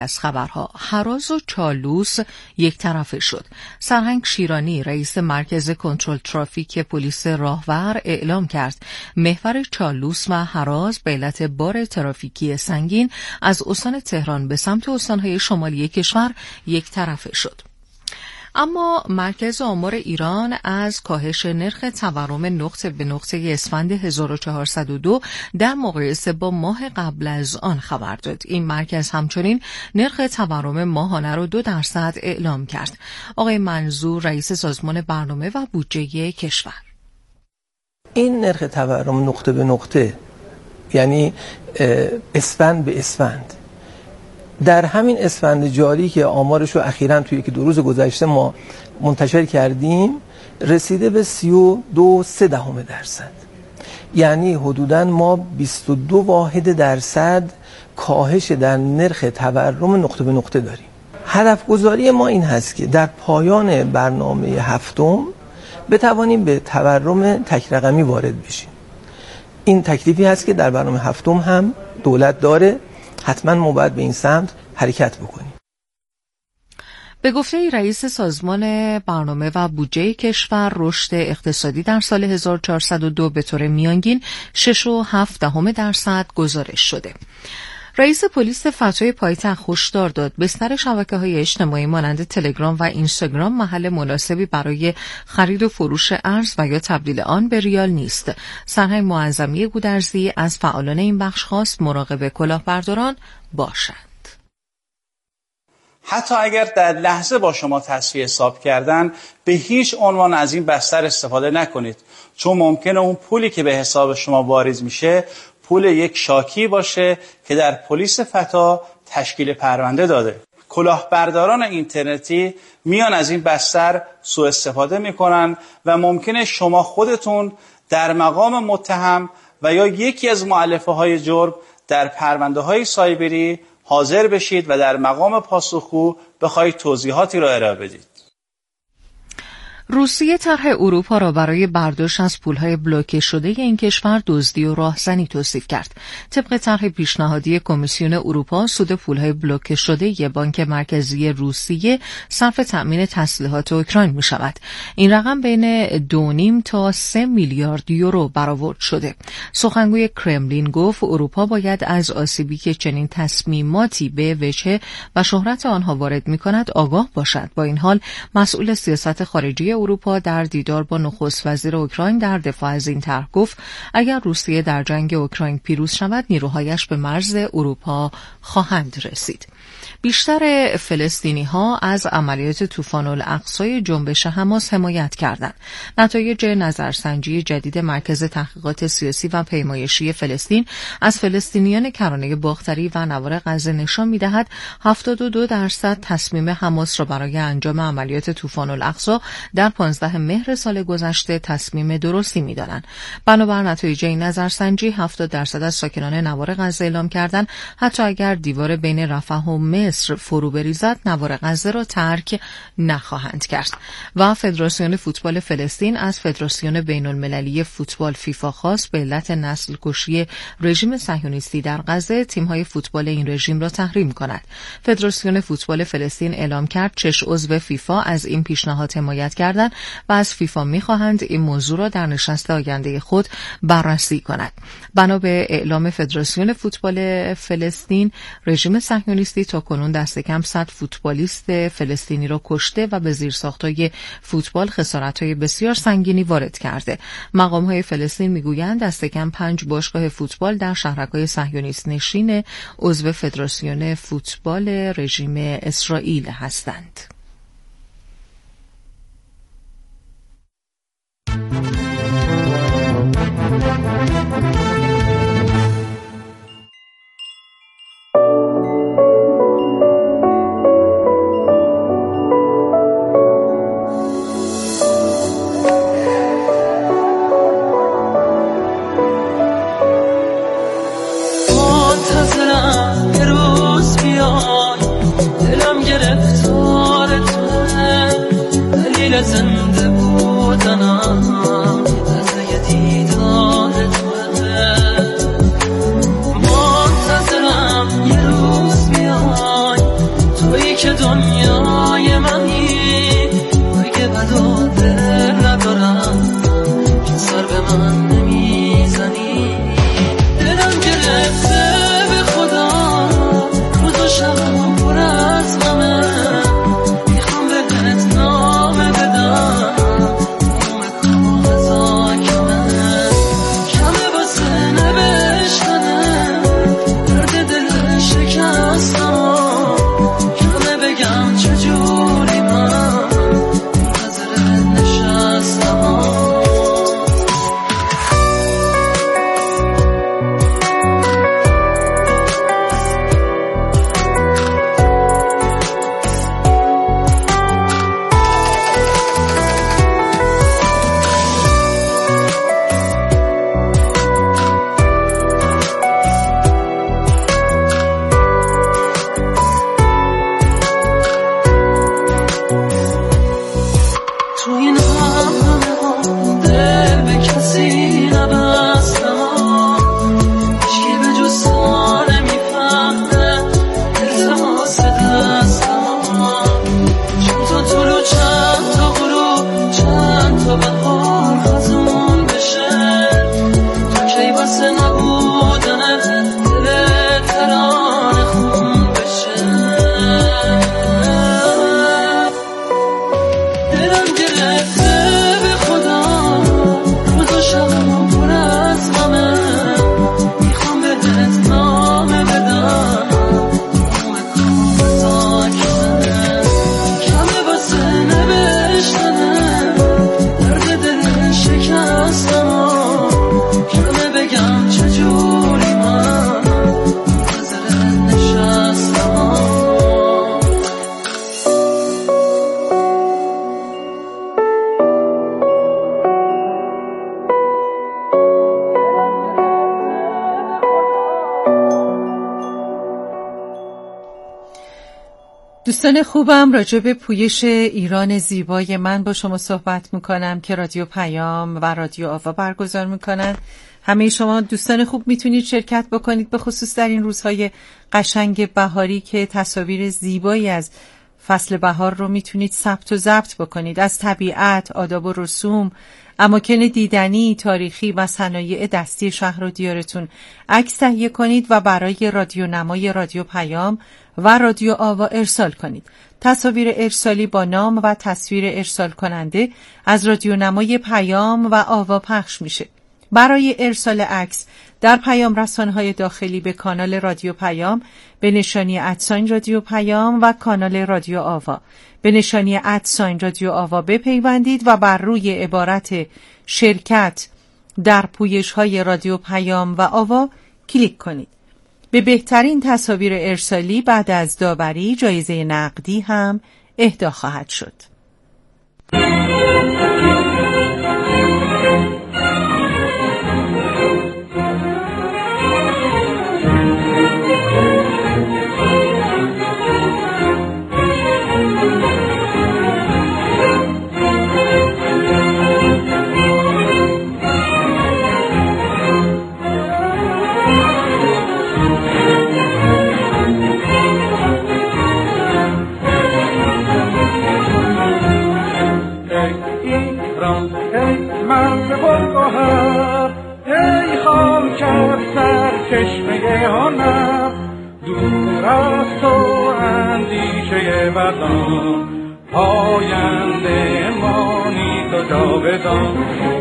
از خبرها، هراز و چالوس یک طرفه شد. سرهنگ شیرانی رئیس مرکز کنترل ترافیک پلیس راهور اعلام کرد محور چالوس و هراز به علت بار ترافیکی سنگین از استان تهران به سمت استانهای شمالی کشور یک طرفه شد. اما مرکز آمار ایران از کاهش نرخ تورم نقطه به نقطه اسفند 1402 در مقایسه با ماه قبل از آن خبر داد. این مرکز همچنین نرخ تورم ماهانه را 2% اعلام کرد. آقای منظور رئیس سازمان برنامه و بودجه کشور: این نرخ تورم نقطه به نقطه یعنی اسفند به اسفند در همین اسفند جاری که آمارش رو اخیراً توی یکی دو روز گذشته ما منتشر کردیم رسیده به 32.3%. یعنی حدوداً ما 22% کاهش در نرخ تورم نقطه به نقطه داریم. هدف گذاری ما این هست که در پایان برنامه هفتم بتوانیم به تورم تک رقمی وارد بشیم. این تکلیفی هست که در برنامه هفتم هم دولت داره. حتما ما باید به این سمت حرکت بکنیم. به گفته رئیس سازمان برنامه و بودجه کشور، رشد اقتصادی در سال 1402 به طور میانگین 6.7% گزارش شده. رئیس پلیس فتوی پایتخت هشدار داد بستر شبکه‌های اجتماعی مانند تلگرام و اینستاگرام محل مناسبی برای خرید و فروش ارز و یا تبدیل آن به ریال نیست. سرهنگ معظمی گودرزی از فعالان این بخش خواست مراقب کلاهبرداران باشند. حتی اگر در لحظه با شما تصفیه حساب کردن، به هیچ عنوان از این بستر استفاده نکنید، چون ممکنه اون پولی که به حساب شما واریز میشه پول یک شاکی باشه که در پلیس فتا تشکیل پرونده داده. کلاهبرداران اینترنتی میان از این بستر سوء استفاده میکنن و ممکنه شما خودتون در مقام متهم و یا یکی از مؤلفه های جرم در پرونده های سایبری حاضر بشید و در مقام پاسخگو بخواید توضیحاتی را ارائه بدید. روسیه طرح اروپا را برای برداشت از پولهای بلوکه شده این کشور دزدی و راهزنی توصیف کرد. طبق طرح پیشنهادی کمیسیون اروپا، سود پولهای بلوکه شده بانک مرکزی روسیه صرف تأمین تسلیحات اوکراین می شود. این رقم بین 2.5 تا 3 میلیارد یورو برآورد شده. سخنگوی کرملین گفت اروپا باید از آسیبی که چنین تصمیماتی به وجه و شهرت آنها وارد می کند آگاه باشد. با این حال مسئول سیاست خارجی اروپا در دیدار با نخست وزیر اوکراین در دفاع از این طرح گفت اگر روسیه در جنگ اوکراین پیروز شود نیروهایش به مرز اروپا خواهند رسید. بیشتر فلسطینی‌ها از عملیات طوفان الاقصی جنبش حماس حمایت کردند. نتایج نظرسنجی جدید مرکز تحقیقات سیاسی و پیمایشی فلسطین از فلسطینیان کرانه باختری و نوار غزه نشان می‌دهد 72% تصمیم حماس را برای انجام عملیات طوفان الاقصی در 15 مهر سال گذشته تصمیم درستی می‌دانند. بنابر نتایج این نظرسنجی 70% از ساکنان نوار غزه اعلام کردند حتی اگر دیوار بین رفح و مصر فرو بریزد نوار غزه را ترک نخواهند کرد. و فدراسیون فوتبال فلسطین از فدراسیون بین المللی فوتبال فیفا خواست به علت نسل کشی رژیم صهیونیستی در غزه تیم‌های فوتبال این رژیم را تحریم کند. فدراسیون فوتبال فلسطین اعلام کرد 6 عضو فیفا از این پیشنهاد حمایت کردند و از فیفا می‌خواهند این موضوع را در نشست آینده خود بررسی کند. بنا به اعلام فدراسیون فوتبال فلسطین، رژیم صهیونیستی تاکنون دست کم 100 فوتبالیست فلسطینی را کشته و به زیرساخت‌های فوتبال خسارت‌های بسیار سنگینی وارد کرده. مقام‌های فلسطین می‌گویند دست کم 5 باشگاه فوتبال در شهرک‌های صهیونیست نشین عضو فدراسیون فوتبال رژیم اسرائیل هستند. زنده بودنم از یه دیدار توه منتظرم یه روز بیای تویی که دنیای منی، اگه بد و دل ندارم که سر به من نمیزنی. دلم گرفته به خدا روز و شبم پر از غمه، میخوام بهت نامه بدم نام کاغذا کمه واسه نوشتنه، درد دل شکستم کمه بگم چجوری من منتظر نشستم. تو این همه ها دل به کسی نبستم، هیچکی به جز تو نمیفهمه التماس دستم، چند تا طلوع چند تا غروب چند تا بهار خزون بشه، تو کی واسه نبودن دل ترانه خون بشه. دلم گرفته به خدا روز و شبم پر از غمه، میخوام بهت نامه بدم نام کاغذا کمه واسه نوشتنه، درد دل شکستم کمه بگم چجوری من منتظر نشستم. دوستان خوبم، راجع به پویش ایران زیبای من با شما صحبت میکنم که رادیو پیام و رادیو آوا برگزار میکنن. همه شما دوستان خوب میتونید شرکت بکنید، به خصوص در این روزهای قشنگ بهاری که تصاویر زیبایی از فصل بهار رو میتونید ثبت و ضبط بکنید، از طبیعت، آداب و رسوم، اماکن دیدنی، تاریخی و صنایع دستی شهر و دیارتون عکس تهیه کنید و برای رادیو نمای رادیو پیام و رادیو آوا ارسال کنید. تصاویر ارسالی با نام و تصویر ارسال کننده از رادیو نمای پیام و آوا پخش میشه. برای ارسال عکس در پیام رسانه‌های داخلی به کانال رادیو پیام به نشانی @ رادیو پیام و کانال رادیو آوا به نشانی @ رادیو آوا بپیوندید و بر روی عبارت شرکت در پویش‌های رادیو پیام و آوا کلیک کنید. به بهترین تصاویر ارسالی بعد از داوری جایزه نقدی هم اهدا خواهد شد. چشمه هنر دور از تو اندیشه بدان، پاینده مانی تو جاودان.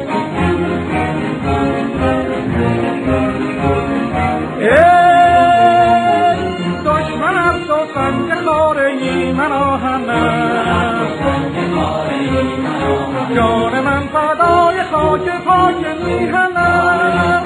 ای دشمن از تو سنگ خاره‌ای من آهن است، جان من فدای خاک پاک میهن است.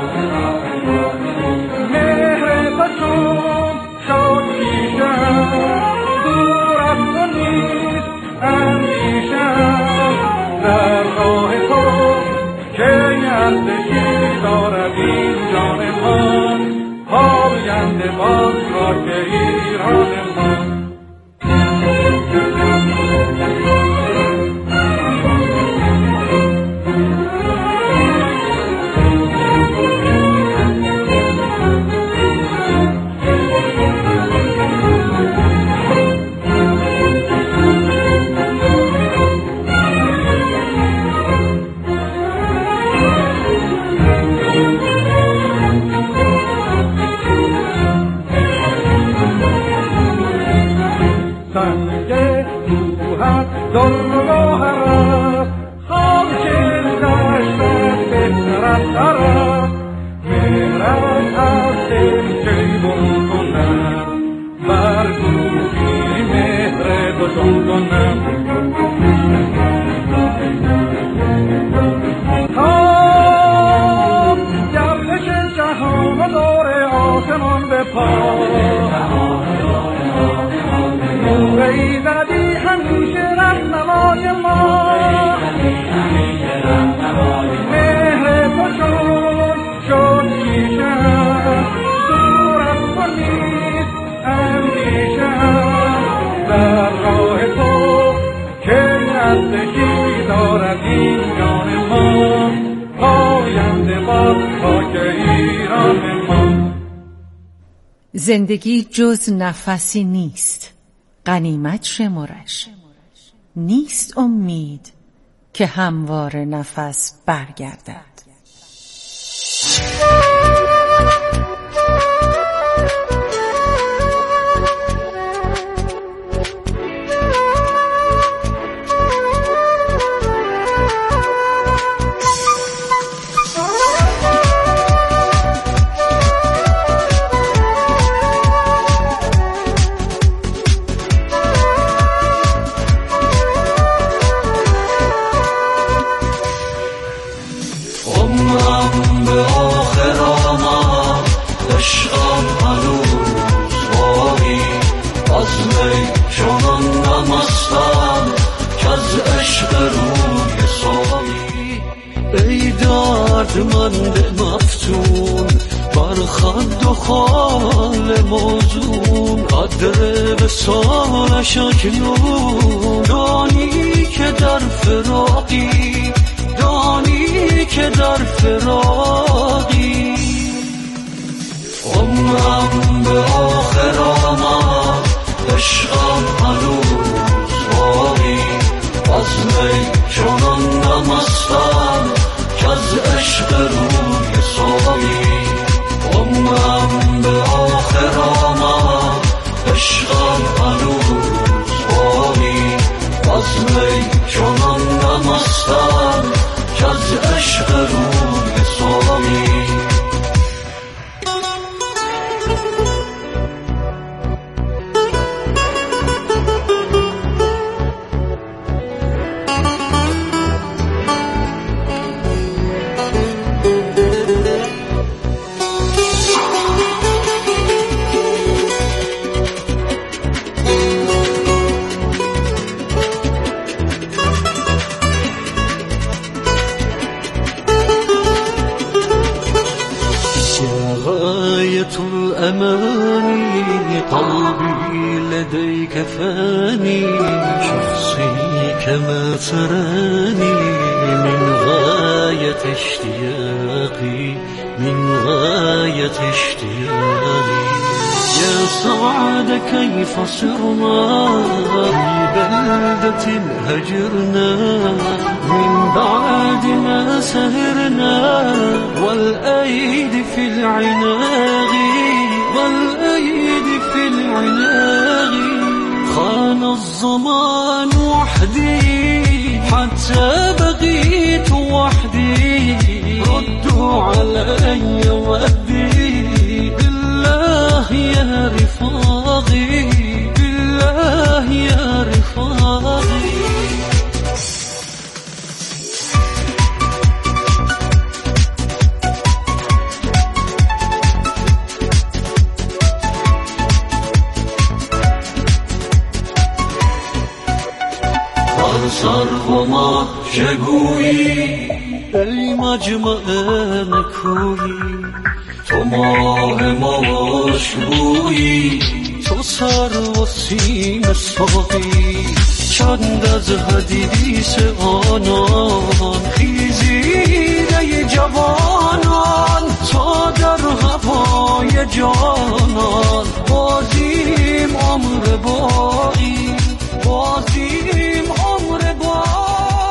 چون شاکیشم دور از تو نیست اندیشم، در راه تو که ارزشی دارد این جان من، پاینده باز خاک ایران من. در گوهر است خاک دشتت بهتر از سر است مهرت از دل جیبون کنم بر گوهی مهر دوشون کنم تا گردش جهان و دور آسمان به پا نور ایزدی همیشه رهنمای ما مهر تو چون شد کیشم دور از تو نیست اندیشم در راه تو که نزدیکی دارد این جان ما پاینده باد خاک ایران ما. زندگی جز نفسی نیست، غنیمت شمرش. نیست امید که هموار نفس برگردد. دردمند مفتون بر خد و خال موزون قدر به سالش اکنون دانی که در فراقی دانی که در فراقی عمرم به آخر آمد عشقم هنوز باقی از می چنان نمستم که از عشق روی ساقی عمرم به آخر آمد عشقم هنوز باقی از می چنان نمستم که از عشق روی ساقی الأماني قلبي لديك فاني شخصي كما تراني من غاية اشتياقي من غاية اشتياقي يا سعد كيف صرنا في بلدة هجرنا من بعد ما سهرنا والأيدي في العناق والأيدي في العناق خان الزمان وحدي حتى بقيت وحدي ردوا علي ودي بالله يا رفاقي بالله يا رفاقي سر و ما چگویی ای مجمع نکویی تو ماه مشبویی تو سر و سیم ساقی چند از حدیث آنان خیزیده جوانان تا در هوای جانان بازیم عمر باقی بازیم عمر باقی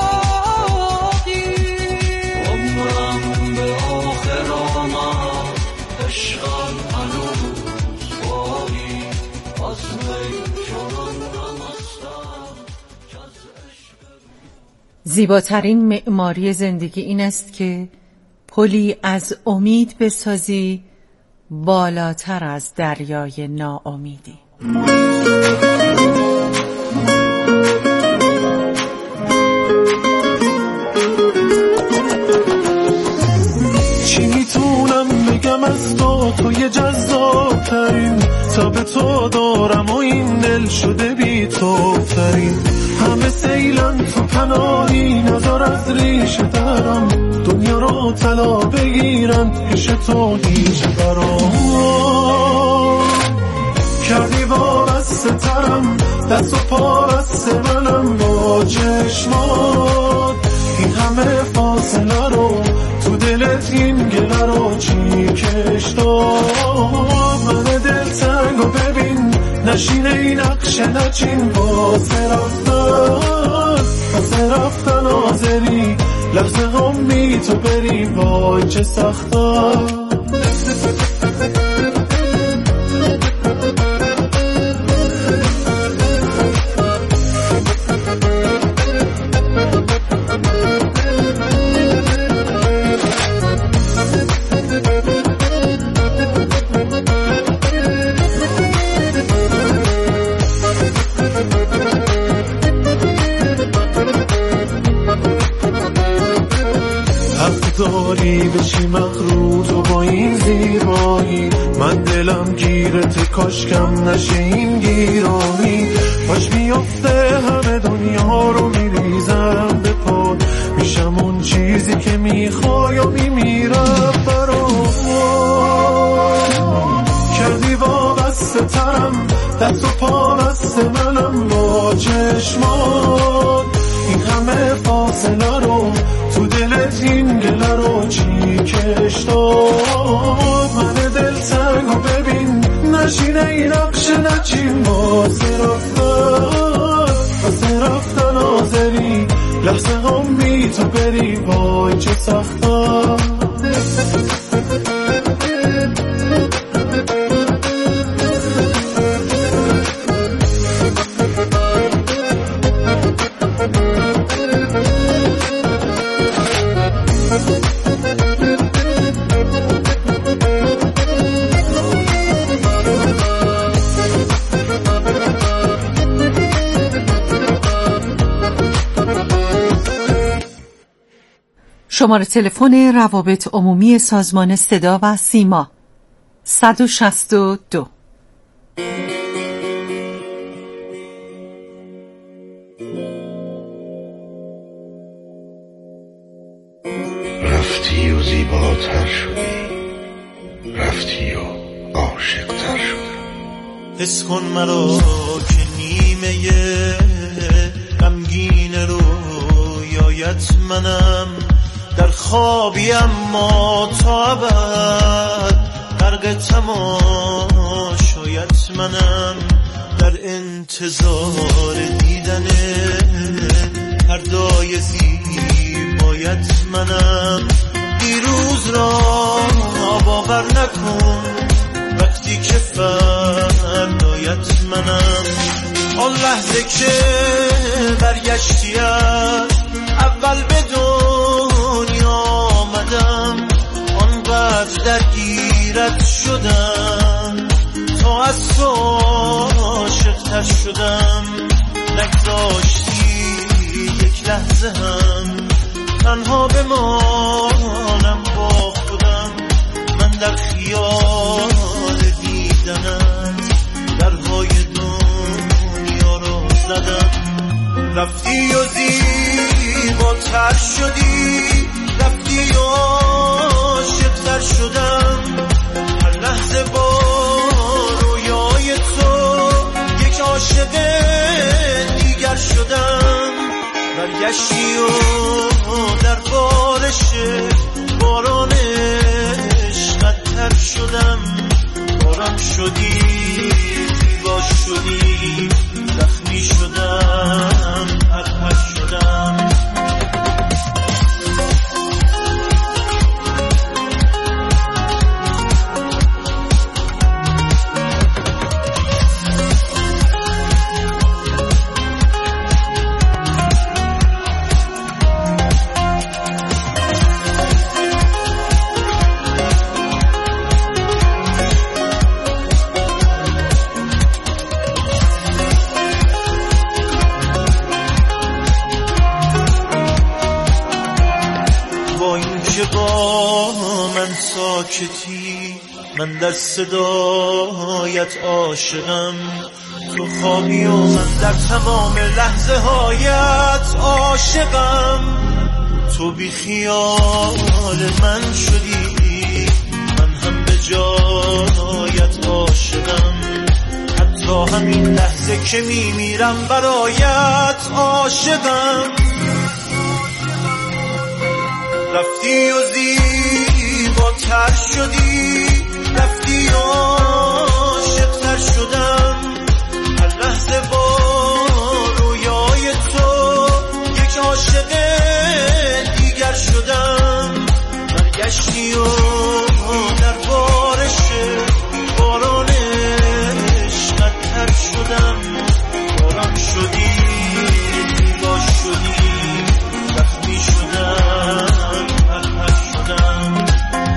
عمرم به آخر آمد عشقم هنوز باقی از می چنان نمستم که از زیباترین معماری زندگی این است که پلی از امید بسازی بالاتر از دریای ناامیدی. چی میتونم بگم از توی جذابترین، تا به تو دارم و این دل شده بی تو ترین. همه سیلن تو پناهی، نظر از ریشه درم، دنیا رو طلا بگیرن پیش تو هیچ برام. کردی وابسته ترم، دست و پا بسته منم با چشمات. این همه فاصله رو تو دلت، این گله رو چی کش داد؟ من دل تنگ و ببین نشینه این نقش نچین. واسه رفتن آزری، لحظه غمی تو بری، وای چه سخته. داری بشی مغرور تو با این زیبایی، من دلم گیرت کاشکم نشه این گیرانی. باش میافته همه دنیا رو میریزم به پاد، میشم اون چیزی که میخوای و میمیرم برات. کردی وابسته ترم، دست و پا بسته منم با چشمات. این همه فاصله رو تو دلت، این گله رو چی کش داد؟ من دل تنگ و ببین نشینه این نقش نچین. واسه رفتن آزری، لحظه غمی تو بری، وای چه سخته. شماره تلفن روابط عمومی سازمان صدا و سیما 162. رفتی و زیباتر شدی، رفتی و عاشق‌تر شدی. حس کن مرا که نیمه غمگین رویایت منم، در خوابی اما تا ابد غرق تماشایت منم. در انتظار دیدن پردای زیبایت منم. دیروز را باور نکن وقتی که فردایت منم. آن لحظه که برگشتی اول به دنیا آمدم، آنقدر درگیرت شدم تا از تو عاشق‌تر شدم. نگذاشتی یک لحظه هم تنها بمانم با خودم. من در خیال دیدنت درهای دنیا رو زدم. رفتی و زیباتر شدی، رفتی و عاشق‌تر شدم. هر لحظه با رویای تو یک عاشق دیگر شدم. برگشتی و در بارش باران عشقت تر شدم. باران شدی، زیبا شدی، زخمی شدم، پرپر شدم. ساکتی، من در صدایت عاشقم. تو خوابی و من در تمام لحظه هایت عاشقم. تو بی خیال من شدی، من هم به جایت عاشقم. حتی همین لحظه که میمیرم برایت عاشقم. رفتی و زیباتر شدی، رفتی و عاشق‌تر شدم. هر لحظه با رویای تو یک عاشق دیگر شدم. برگشتی و در بارش باران عشقت تر شدم. باران شدی، زیبا شدی، زخمی شدم، پرپر شدم.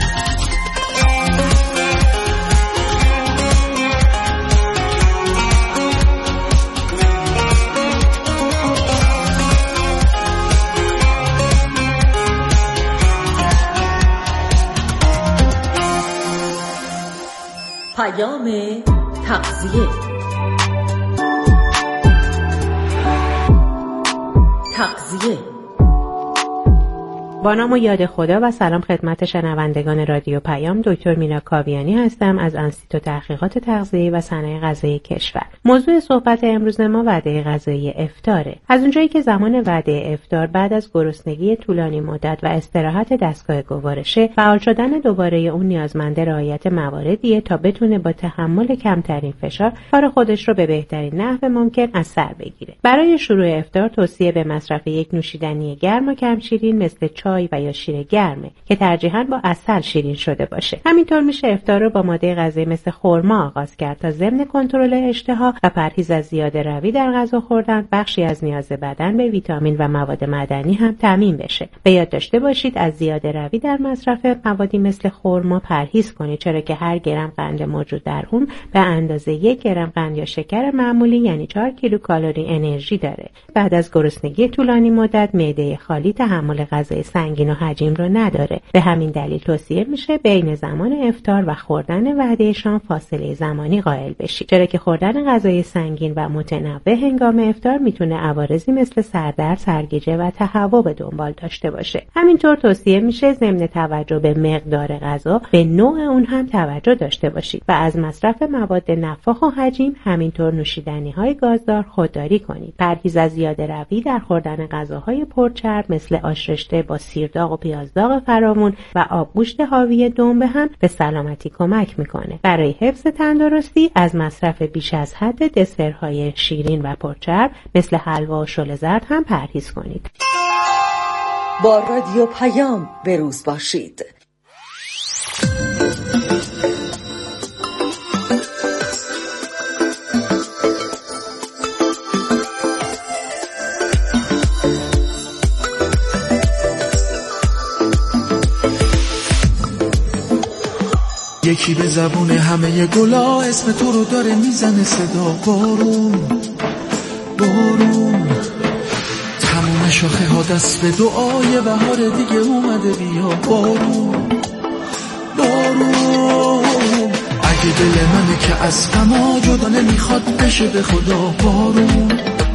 پیام تغذیه. با نام و یاد خدا و سلام خدمت شنوندگان رادیو پیام. دکتر مینا کاویانی هستم از انستیتو تحقیقات تغذیه و صنایع غذایی کشور. موضوع صحبت امروز ما وعده غذایی افطاره. از اونجایی که زمان وعده افطار بعد از گرسنگی طولانی مدت و استراحت دستگاه گوارشه، فعال شدن دوباره اون نیازمند رعایت مواردیه تا بتونه با تحمل کمترین فشار کار خودش رو به بهترین نحو ممکن از سر بگیره. برای شروع افطار توصیه به مصرف یک نوشیدنی گرم و کم شیرین مثل چای و یا شیر گرمه که ترجیحاً با عسل شیرین شده باشه. همینطور میشه افطار رو با ماده غذایی مثل خرما آغاز کرد تا ضمن کنترل اشتها و پرهیز از زیاده روی در غذا خوردن بخشی از نیاز بدن به ویتامین و مواد معدنی هم تامین بشه. به یاد داشته باشید از زیاده روی در مصرف موادی مثل خرما پرهیز کنید، چرا که هر گرم قند موجود در اون به اندازه 1 گرم قند یا شکر معمولی یعنی 4 کیلوکالری انرژی داره. بعد از گرسنگی طولانی مدت معده خالی تحمل غذای سنگین و حجیم رو نداره. به همین دلیل توصیه میشه بین زمان افطار و خوردن وعده شام فاصله زمانی قائل بشید، چرا که خوردن غذای سنگین و متنوع هنگام افطار میتونه عوارضی مثل سردرد، سرگیجه و تهوع به دنبال داشته باشه. همینطور توصیه میشه ضمن توجه به مقدار غذا به نوع اون هم توجه داشته باشید و از مصرف مواد نفاخ و حجیم همینطور نوشیدنی‌های گازدار خودداری کنید. پرهیز از زیاده روی در خوردن غذاهای پرچرب مثل آش رشته با سیرداغ و پیازداغ فراوون و آبگوشت حاوی دنبه هم به سلامتی کمک میکنه. برای حفظ تندرستی از مصرف بیش از حد دسرهای شیرین و پرچرب مثل حلوا و شل زرد هم پرهیز کنید. با رادیو پیام به روز باشید. یکی به زبون همه گلا اسم تو رو داره میزنه صدا. بارون بارون تموم شاخه ها دست به دعای بهار دیگه اومده. بیا بارون بارون اگه دل منه که از غما جدا نمیخواد بشه به خدا. بارون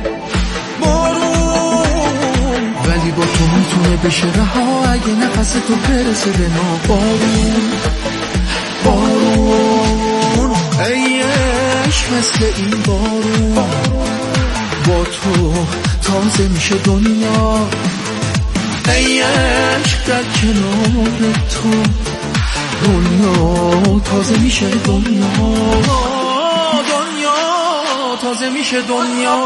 بارون ولی با تو میتونه بشه رها اگه نفس تو برسه به ما. بارون بارون ای عشق مثل این بارون با تو تازه میشه دنیا. ای عشق در کنار تو دنیا تازه میشه دنیا. دنیا تازه میشه دنیا.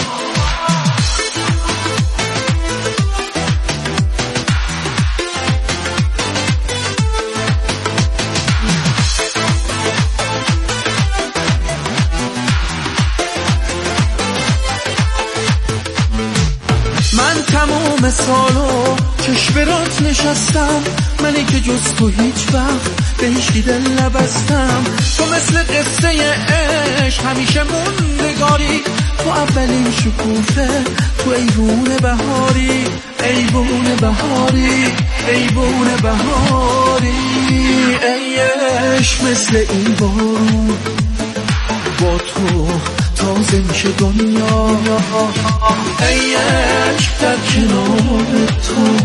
تمام سالو چشمرات نشستم، منی که جز تو هیچ وقت به هیچ دل نبستم. تو مثل قصه عشق همیشه موندگاری، تو اولین شکوفه، تو ایوون بهاری، ایوون بهاری. ایوون بهاری، ای عشق مثل این بارون با تو تازه میشه دنیا، ای عشق در کنار تو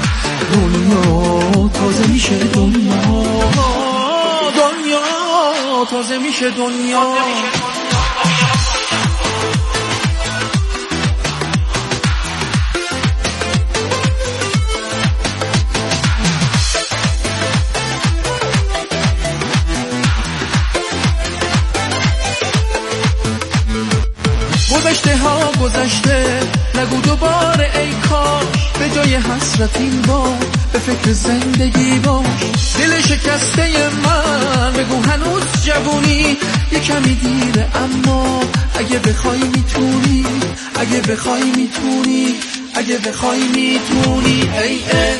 دنیا تازه میشه دنیا، دنیا تازه میشه دنیا. گذشته ها گذشته نگو دوباره ای کاش، به جای حسرت این بار به فکر زندگی باش. دل شکسته من بگو هنوز جوونی، یه کمی دیره اما اگه بخوای میتونی، اگه بخوای میتونی، اگه بخوای میتونی. ای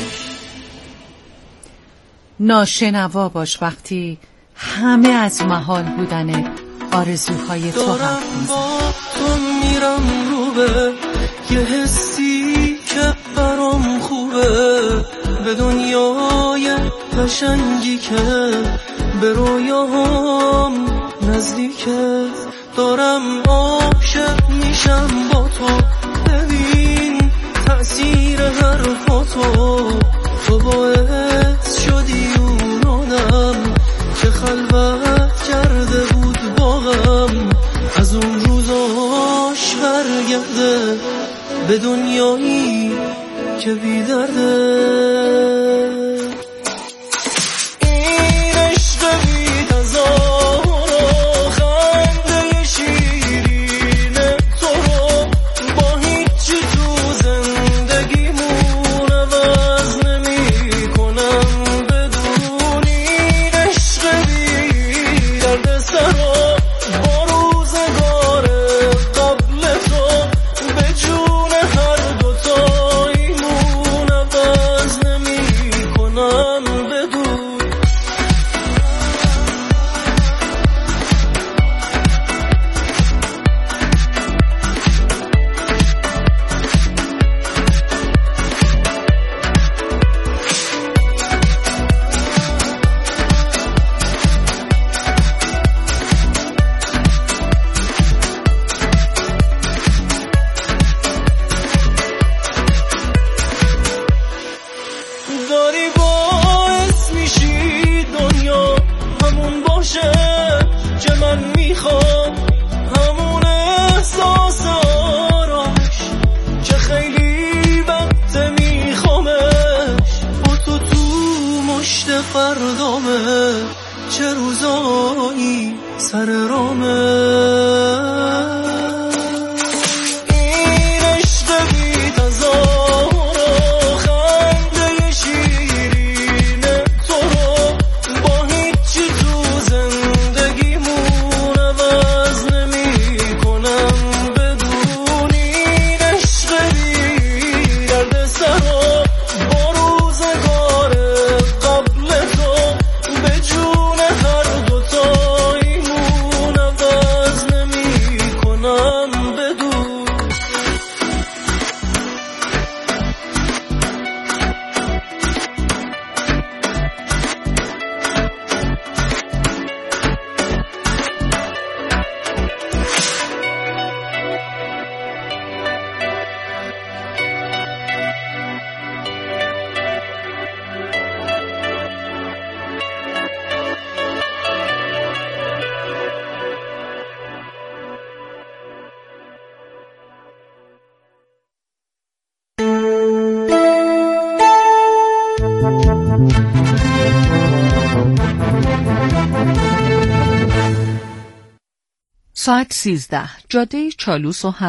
ناشنوا باش وقتی همه از محال بودن آرزوهای تو حرف میزن. تو میرم رو به یه حسی که برام خوبه، به دنیای قشنگی که به رویاهم نزدیکه، دارم عاشق میشم با تو. ببین تأثیر حرفاتو، تو باعث شدی اون آدم که خلوت کرده بود باغم، از اون روزاش برگرده به دنیایی که بی درده. این عشق بی تظاهر و خنده شیرین تو رو با هیچی تو زندگیمون عوض نمی کنم بدون. این عشق بی درد سر و با روزگار قبل تو به جون هر دوتاییمون عوض نمی کنم بدون. داری باعث میشی دنیا همون باشه که من میخوام، همون احساس آراش که خیلی وقت میخوامش. با تو مشت فردامه، چه روزایی سر رامه. این عشق بی تظاهر و خنده شیرین تو رو با هیچی تو زندگیمون عوض نمی کنم بدون. این عشق بی درد سر و با روزگار قبل تو به جون هر دوتاییمون عوض نمی کنم بدون. ساعت 13 جاده چالوس و